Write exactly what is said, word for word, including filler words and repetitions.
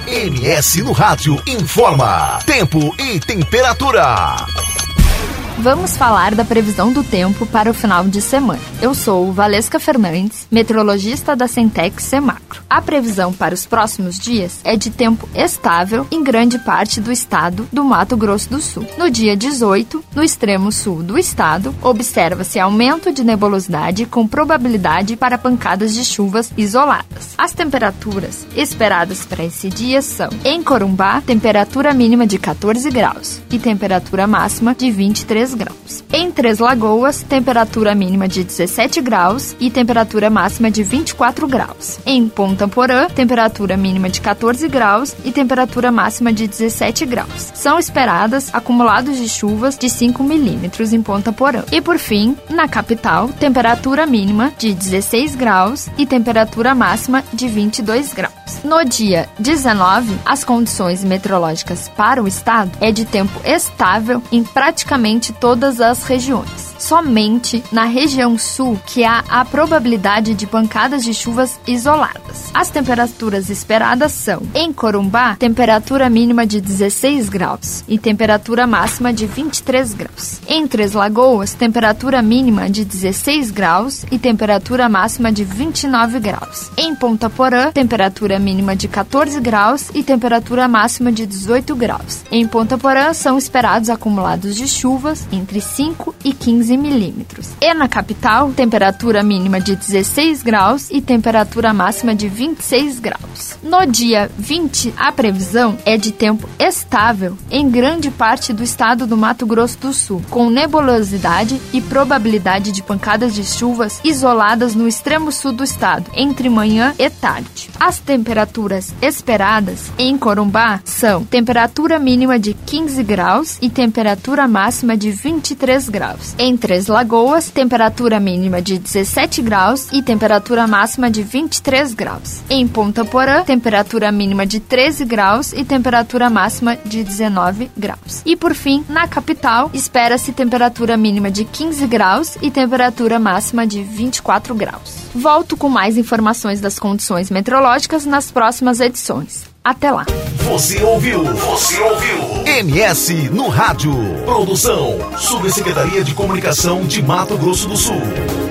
M S no Rádio informa tempo e temperatura. Vamos falar da previsão do tempo para o final de semana. Eu sou Valesca Fernandes, meteorologista da Centex Semacro. A previsão para os próximos dias é de tempo estável em grande parte do estado do Mato Grosso do Sul. No dia dezoito, no extremo sul do estado, observa-se aumento de nebulosidade com probabilidade para pancadas de chuvas isoladas. As temperaturas esperadas para esse dia são: em Corumbá, temperatura mínima de catorze graus e temperatura máxima de vinte e três graus. Em Três Lagoas, temperatura mínima de dezessete graus e temperatura máxima de vinte e quatro graus. Em Ponta Porã, temperatura mínima de catorze graus e temperatura máxima de dezessete graus. São esperadas acumulados de chuvas de cinco milímetros em Ponta Porã. E por fim, na capital, temperatura mínima de dezesseis graus e temperatura máxima de vinte e dois graus. No dia dezenove, as condições meteorológicas para o estado é de tempo estável em praticamente todas as regiões. Somente na região sul que há a probabilidade de pancadas de chuvas isoladas. As temperaturas esperadas são: em Corumbá, temperatura mínima de dezesseis graus e temperatura máxima de vinte e três graus. Em Três Lagoas, temperatura mínima de dezesseis graus e temperatura máxima de vinte e nove graus. Em Ponta Porã, temperatura mínima de catorze graus e temperatura máxima de dezoito graus. Em Ponta Porã, são esperados acumulados de chuvas entre cinco e quinze milímetros. E na capital, temperatura mínima de dezesseis graus e temperatura máxima de vinte e seis graus. No dia vinte, a previsão é de tempo estável em grande parte do estado do Mato Grosso do Sul, com nebulosidade e probabilidade de pancadas de chuvas isoladas no extremo sul do estado, entre manhã e tarde. As temperaturas esperadas em Corumbá são: temperatura mínima de quinze graus e temperatura máxima de vinte e três graus. Em Três Lagoas, temperatura mínima de dezessete graus e temperatura máxima de vinte e três graus. Em Ponta Porã, temperatura mínima de treze graus e temperatura máxima de dezenove graus. E por fim, na capital, espera-se temperatura mínima de quinze graus e temperatura máxima de vinte e quatro graus. Volto com mais informações das condições meteorológicas nas próximas edições. Até lá. Você ouviu? Você ouviu? M S no Rádio. Produção: Subsecretaria de Comunicação de Mato Grosso do Sul.